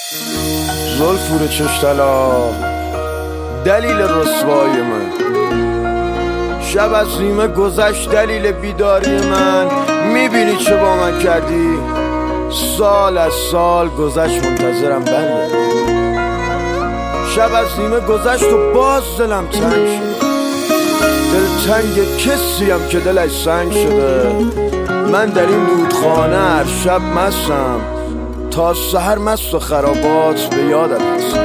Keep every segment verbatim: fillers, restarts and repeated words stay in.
زلفور چشتلا دلیل رسوایی من، شب از نیمه گذشت دلیل بیداری من. میبینی چه با من کردی؟ سال از سال گذشت منتظرم برگردی. شب از نیمه گذشت و باز دلم تنگ شد. دلتنگ کسیم که دلش سنگ شده. من در این دودخانه هر شب مستم، تا سحر مست و خرابات به یادم هست.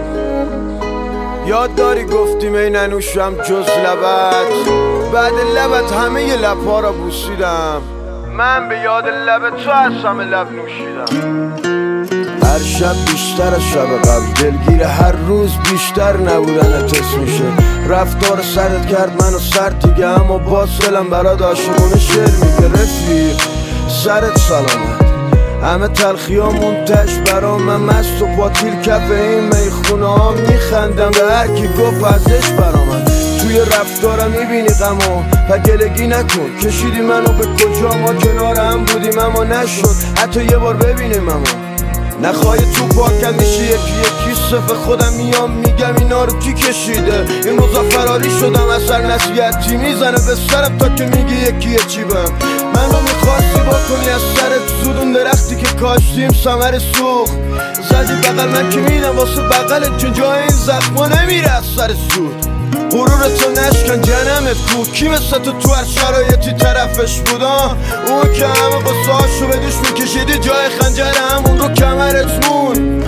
یاد داری گفتیم ای ننوشم جز لبت، بعد لبت همه ی لبها را بوسیدم. من به یاد لب تو از همه لب نوشیدم. هر شب بیشتر از شب قبل، دلگیر هر روز بیشتر نبودن تست میشه. رفتار سرت کرد منو سرد دیگه، اما باز دلم برات عاشقونه شعر میگه. رفیق سرت سلامت، همه تلخی ها منتش برام. من مست و پاتیل کف این میخونه ها میخندم به هر کی گفت ازش برامد. توی رفتارم میبینی غمو، پگلگی نکن کشیدی منو به کجا. ما کنار هم بودیم اما نشد حتی یه بار ببینیم. اما نخواهی تو پاکم میشی یکی یکی صفه خودم میام میگم اینا رو کی کشیده. این روزا فراری شدم اثر نصیحتی میزنه به سرم تا که میگی یکی چی بم. من رو میخواستی بکنی از سرت زودون درختی که کاشتیم ثمر سوخت. زدی بغل من که میدم واسه بغلت چون جای این زخما نمیره از سر سود. غرورتو نشکن جنمت بود، کی مثل تو تو هر شرایطی طرفش بودم. اون که همه قصه هاشو به دوش میکشیدی، جای خنجر همون رو کمرت مون.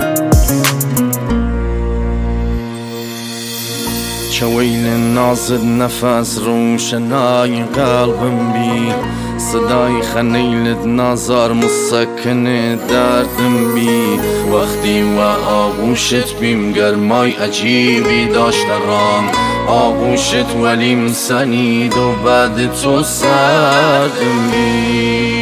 چه ویل نازد نفس روشنای قلبم بی، صدای خنیلت نازار مسکن دردم بی. وقتی و آغوشت بیم گرمای عجیبی داشت رام، آغوشت ولی مسنید و بعد تو سردم بی.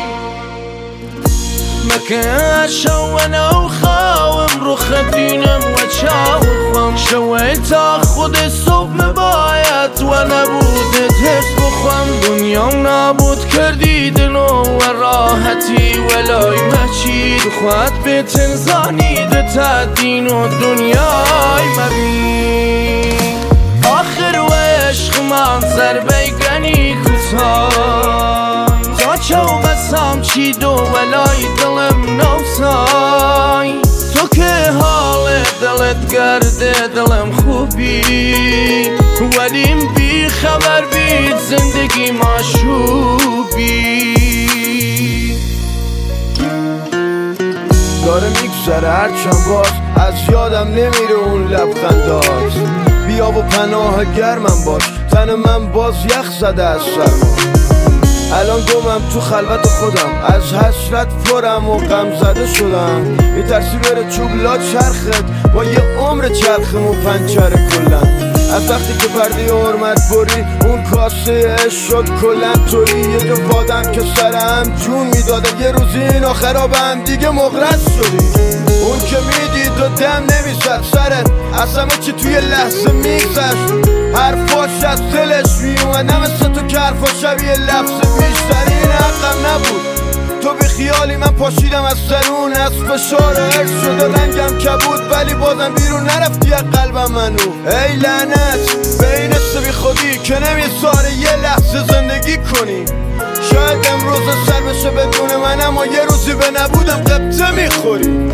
مکه شوانه و خواهم رو خدینم و چاوخم. شوی تا خود صبح مباید و نبودت حس بخوام. دنیا نابود کردی دلو و راحتی ولای مچید. خواهد به تنزانید تا دین و دنیای مبین. آخر و عشق منظر بیگنی کتای، تا چو بسام چید و ولای دلم نوسای. تو که حال دلت گرده دلم خوبی، ولیم بی خبر بید زندگی مشوبی. داره میگذره هرچند باز از یادم نمیره اون لبخندات. بیا و پناه گرمم باش، تن من باز یخ زده از سرما. الان گمم تو خلوت خودم، از حسرت پرم و غم زده شدم. میترسی بره چوب لا چرخت، با یه عمر چرخمون پنچره کلن. از وقتی که پرده حرمت بری اون کاسه عشق شد کلن توری. یه جا بادم که سرم جون میداده، یه روزی اینا خرابم دیگه مغرض شدی. اون که میدید و دم نمیزد سرت، از همه چی توی لحظه میگذشت. حرفاش از دلش میومد، نه مثل تو که حرفا شبیه لفظ بیشتر. این حقم نبود تو بی خیالی، من پاشیدم از سرون. از فشار عرض شد و رنگم کبود، ولی بازم بیرون نرفتی از قلبم منو. ای لعنت به این حس بی خودی که نمیذاره یه لحظه زندگی کنی. شاید امروز سر بشه بدون من، اما یه روزی به نبودم قبطه میخوری.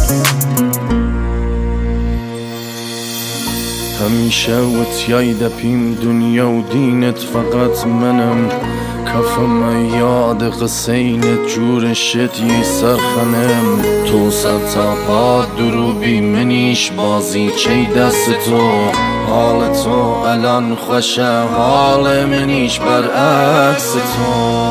همیشه وتیای دپیم دنیا و دینت فقط منم. کفم یاد قصینت جور شدی سرخنم. تو ستا با دروبی منیش بازی چی دست تو. حال تو الان خوشه حال منیش برعکس تو.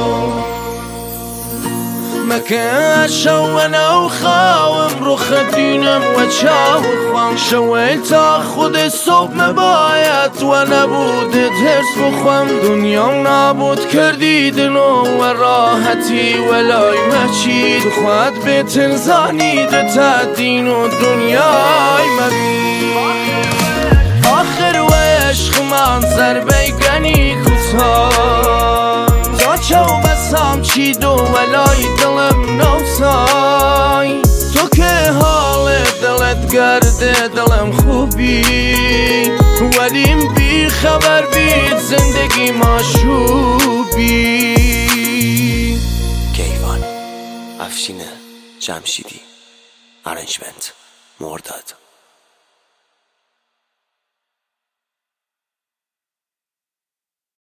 مکه شوانه و خواهم رو خدینم و چاوخم. شوی تا خود صبح مباید و نبودت حرس بخوام. دنیا نابود کردی دلو و راحتی ولای مچید. خواهد به تنزانید تا دین و دنیای مبین. آخر و عشق منظر بیگنی کتای، تا چو بسام چید و ولای دلم نوسای. تو که حال کرده دلم خوبی، ولیم بی خبر بید زندگی مشوبی. کیوان، افشین جمشیدی، ارنجمنت مرداد.